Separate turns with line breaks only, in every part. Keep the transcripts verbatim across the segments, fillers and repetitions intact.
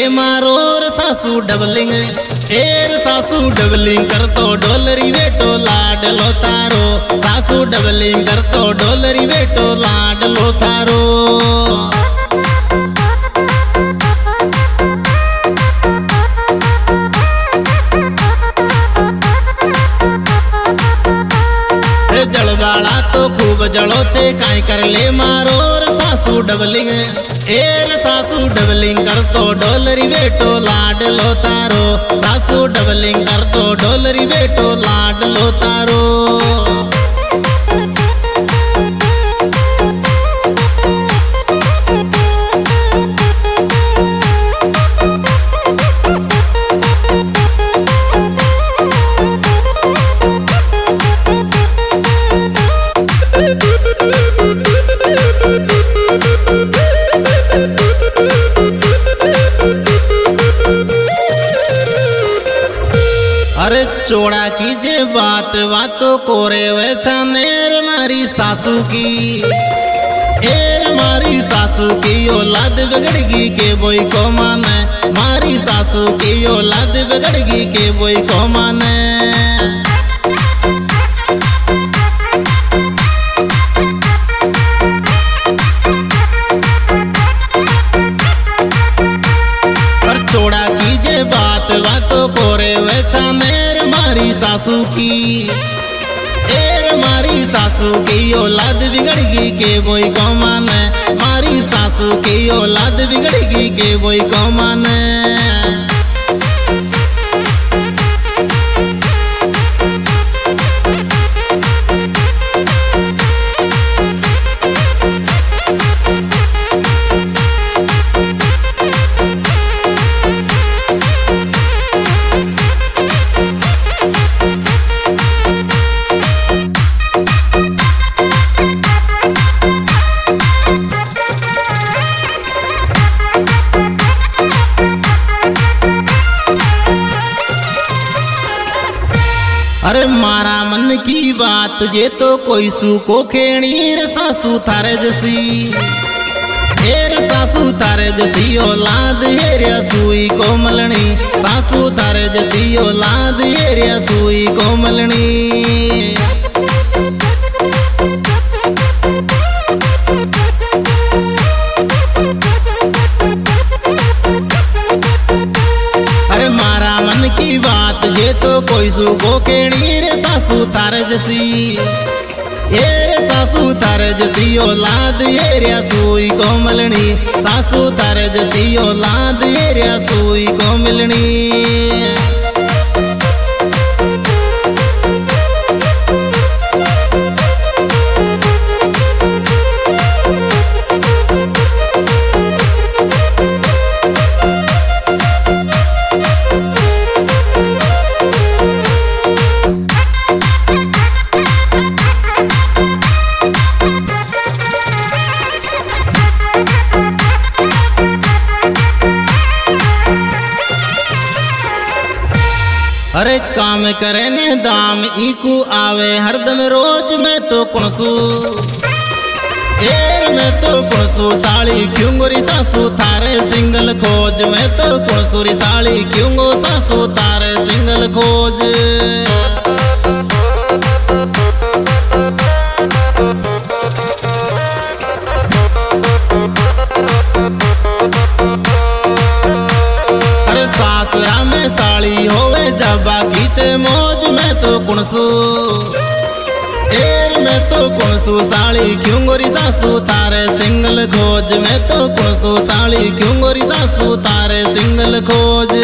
ले मारो रे सासू डबलिंग। एर सासू डबलिंग कर तो डोलरी बेटो लाड लो तारो। सासू डबलिंग कर तो डोलरी बेटो लाड लो तारो। जलवाड़ा तो खूब जलोते काई कर ले मारो रे सासू डबलिंग। एर सासू डबलिंग कर तो डोलरी बेटो लाड लो तारो। सासू डबलिंग कर तो डोलरी बेटो लाड लो तारो। अरे चोड़ा कीजे बात बातों कोरे वे छानेर मारी सासू की। एर मारी सासू की औलाद बिगड़गी के बोई को माने। मारी सासू की औलाद बिगड़गी के बोई को माने। चोड़ा कीजे बात बातों कोरे वे छानेर मारी सासू की। एर मारी सासू की औलाद बिगड़गी के बोई को माने। मारी सासू की औलाद बिगड़गी के बोई को माने। अरे मारा मन की बात जे तो कोई सूको खेणी रे सासू थारे जसी। एर सासू थारे जसी औलाद हेरिया सुई कोमलनी। सासू थारे जसी औलाद हेरिया सुई कोमलनी। अरे मारा मन की बात जे तो कोई सूको केणी रे सासू थारे जसी। एर सासू थारे जसी औलाद हेरिया सुई कोमलनी। सासू थारे जसी औलाद हेरिया सुई कोमलनी। अरे काम करे ने दाम इकू आवे हरदम रोज में तो कुणसू। एर में तो कुणसू साड़ी क्यों गोरी सासू थारे सिंगल खोज। में तो कुणसू री साड़ी क्यों गो सासू थारे सिंगल खोज। अरे सासरा में साड़ी होवे जबा खींचे मौज। में तो कुणसू एर में तो कुणसू साड़ी क्यों गोरी सासू थारे सिंगल खोज। में तो कुणसू साड़ी क्यों गोरी सासू थारे सिंगल खोज।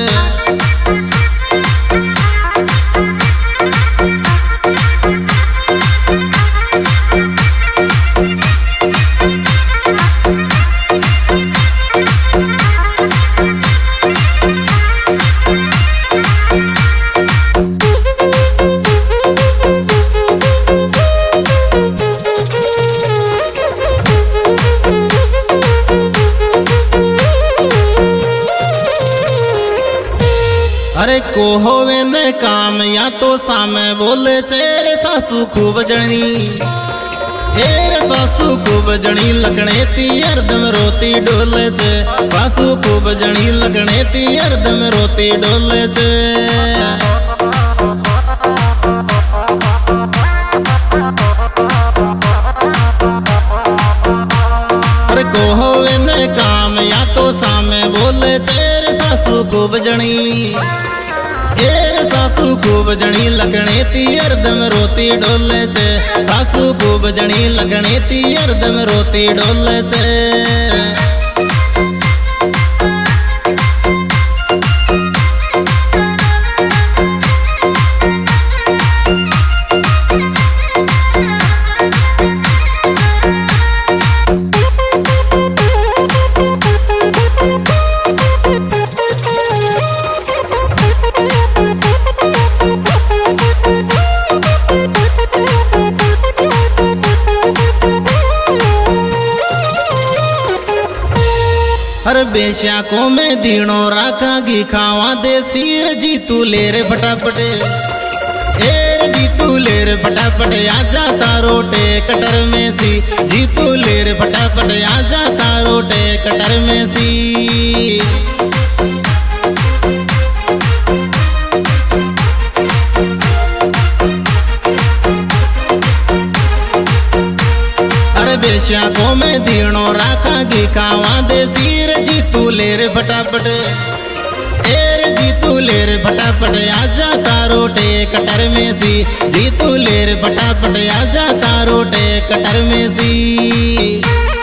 अरे को होवे ने काम या तो सामे बोले चेरे सासू खूब जणी। एर सासू खूब जणी लगने ती हरदम रोती डोले छे सासू खूब जणी लगने ती हरदम रोती डोले छे। अरे को होवे ने काम या तो सामे बोले छे रे सासू खूब जणी एर सासू खूब जणी लगने ती हरदम रोती डोले छे सासू खूब जणी लगने ती हरदम रोती डोले छे। हर बेश्या को मैं दीनो राखागी खावा दे सिर जी तू ले रे फटाफट एर जी तू ले रे फटाफट आजा तारो टे कटर में सी जी तू ले रे फटाफट आजा तारो टे कटर में सी। बेश्या को मैं दीनो राखागी खावा दे सिर जी तू ले रे फटाफट एर जी तू ले रे फटाफट आजा तारो टे कटर में सी जी तू ले रे फटाफट आजा तारो टे कटर में सी।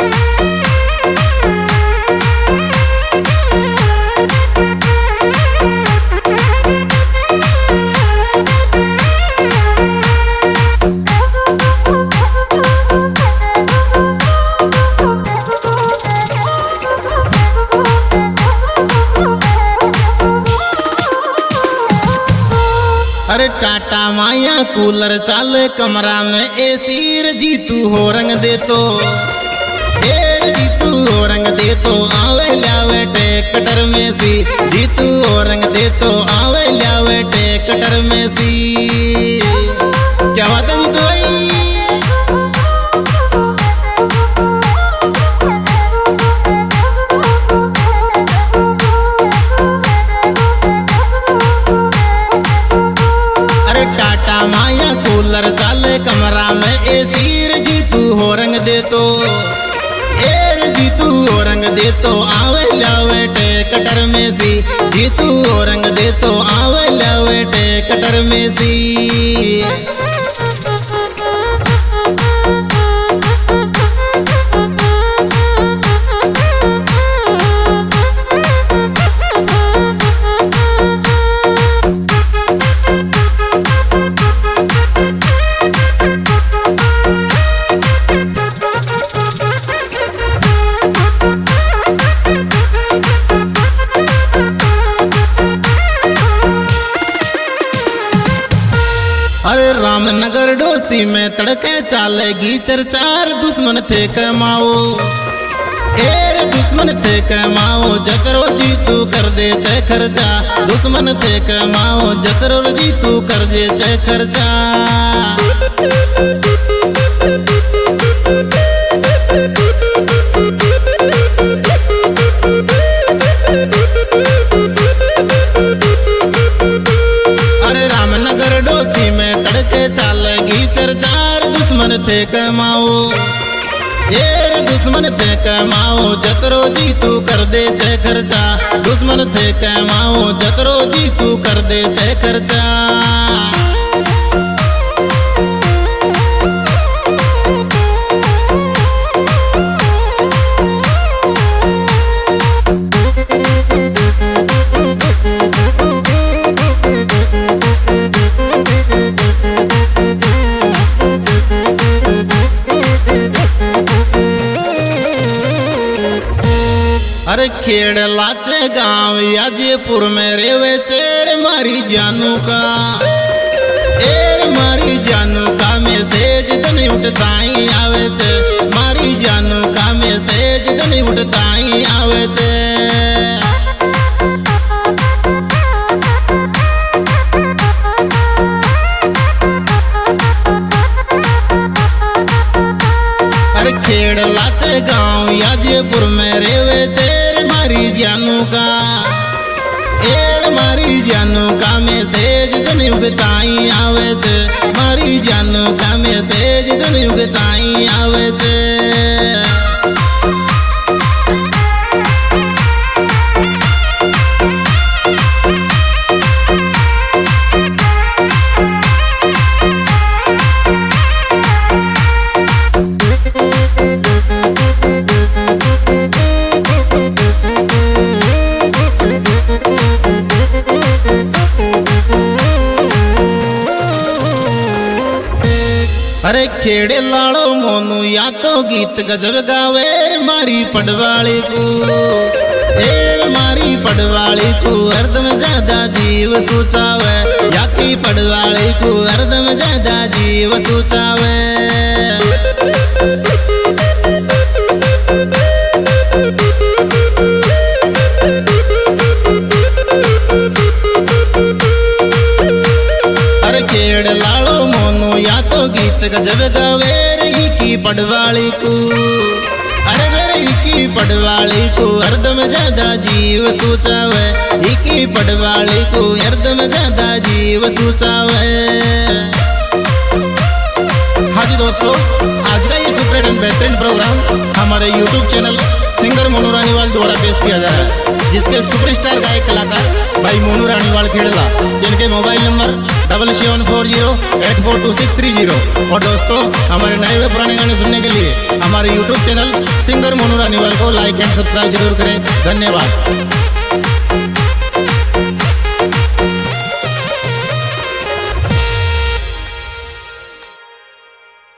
अरे टाटा माया कूलर चाल कमरा में एसी जी तू हो रंग दे तो एर जी तू हो रंग दे तो आवे लावे टे कटर में सी जी तू हो रंग दे तो आवे लावे टे कटर में सी। क्या बात है जी तो भाई माया कूलर चाले कमरा में एसी जी तू हो रंग दे तो एर जी तू हो रंग दे तो आवे लावे टे कटर में सी जी तू हो रंग दे तो आवे लावे टे कटर में सी। अरे रामनगर डोसी में तड़के चालेगी चरचार दुश्मन थे कमाओ एर दुश्मन थे कमाओ जकरो जी तू कर दे चे खर्चा दुश्मन थे कमाओ जकरो जी तू कर दे चे खर्चा। अरे रामनगर डोसी में तड़के चालेगी चरचार दुश्मन थे कमाओ एर दुश्मन थे कमाओ जकरो जी तू कर दे चे खर्चा दुश्मन थे कमाओ जकरो जी तू कर दे चे खर्चा। अरे खेड़ लाचे गांव या जयपुर में रेवे चेर मारी जानू का एर मारी जानू का मैसेज तनी उठताई आवे छे मारी जानू का मैसेज तनी उठताई आवे छे। एर मारी जानू का मैसेज तने उगताई आवे छे, मारी जानू का मैसेज तने उगताई आवे छे। अरे खेड़े लाड़ो मोनू या तो गीत गजब गावे मारी पडवाली को, एर मारी पडवाली को अर्ध में ज्यादा जीव सूचावे, या की पडवाली को अर्ध में ज्यादा जीव सूचावे। अरे खेड़ लाड़ो मोनू या तो गीत गजब गावे रही की पडवाली को, अरे रही की पडवाली को अर्ध में ज्यादा जीव सूचावे, की पडवाली को अर्ध में ज्यादा जीव सूचावे। हाँ जी दोस्तों, आज का ये सुपर एंड बेहतरीन प्रोग्राम हमारे YouTube channel singer Monu Raniwal द्वारा पेश किया जा रहा है, जिसके सुपरस्टार गायक कलाकार भाई मोनू रानीवाल खेड़ला, जिनके mobile number double seven four zero eight four two six three zero. और दोस्तों, हमारे नए व पुराने गाने सुनने के लिए हमारे YouTube channel singer Monu Raniwal को लाइक एंड सब्सक्राइब जरूर करें। धन्यवाद।